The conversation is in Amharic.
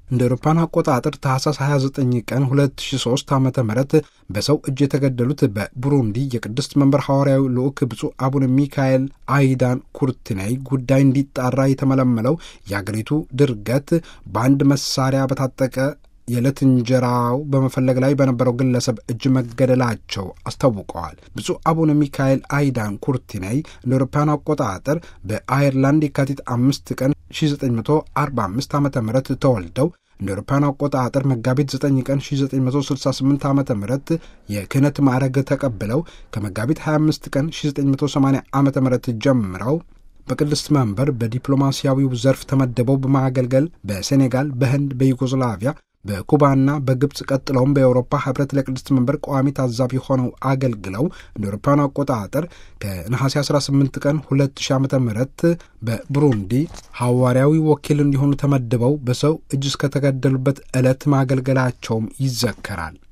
እንደ አውሮፓውያን አቆጣጠር ታህሳስ 29 ቀን 2003 ዓ.ም በሰው እጅ የተገደሉት በቡሩንዲ የቅድስት መንበር ሐዋርያዊ ልዑክ ብፁዕ አቡነ ሚካኤል አይዳን ኩርቲኔይ ጉዳይ እንዲጣራ የተመለመለው የአገሪቱ ድርገት በአንድ መሳሪያ በታጠቀ የዕለት እንጀራው በመፈለግ ላይ በነበረው ግለሰብ እጅ መገደላቸው አስታውቀዋል። ብፁዕ አቡነ ሚካኤል አይዳን ኩርቲኔይ እንደ አውሮፓውያን አቆጣጠር በአየርላንድ የካቲት 5 ቀን 1945 ዓ.ም ተወልደው እንደ አውሮፓውያን አቆጣጠር መጋቢት 9 ቀን 1968 ዓ.ም የክህነት ማዕረግ ተቀብለው ከመጋቢት 25 ቀን 1980 ዓ.ም ጀምረው በቅድስት መንበር በዲፕሎማሲያዊው ዘርፍ ተመደበው በማገልገል በሴኔጋል፣ በህንድ፣ በዩጎዝላቪያ፣ በኩባና በግብጽ ቀጥለውም በአውሮፓ ህብረት ለቅድስት መንበር ቋሚ ታዛቢ ሆነው አገልግለው እንደ አውሮፓውያን አቆጣጠር ከነሐሴ 18 ቀን 2000 ዓ.ም በቡሩንዲ ሐዋርያዊ ወኪል እንዲሆኑ ተመድበው በሰው እጅ እስከተገደሉበት ዕለት ማገልገላቸውም ይዘከራል።